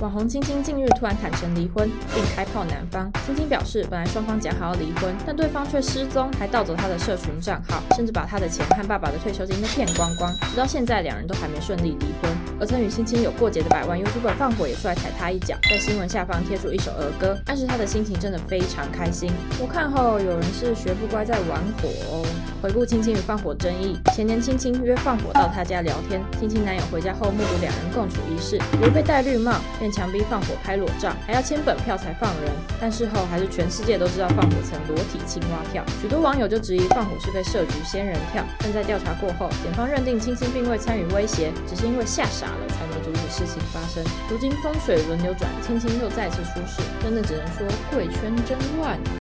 网红青青近日突然坦诚离婚，并开炮男方。青青表示，本来双方讲好要离婚，但对方却失踪，还盗走他的社群账号，甚至把他的钱和爸爸的退休金都骗光光。直到现在，两人都还没顺利离婚。而曾与青青有过节的百万 YouTuber 放火也出来踩他一脚，在新闻下方贴出一首儿歌，暗示他的心情真的非常开心。我看后有人是学不乖在玩火哦。回顾青青与放火争议，前年青青约放火到他家聊天，青青男友回家后目睹两人共处一室，以为被戴绿帽，便强逼放火拍裸照，还要签本票才放人。但事后还是全世界都知道放火曾裸体青蛙跳，许多网友就质疑放火是被设局仙人跳。但在调查过后，检方认定青青并未参与威胁，只是因为吓傻了才没阻止事情发生。如今风水轮流转，青青又再次出事，真的只能说贵圈真乱啊。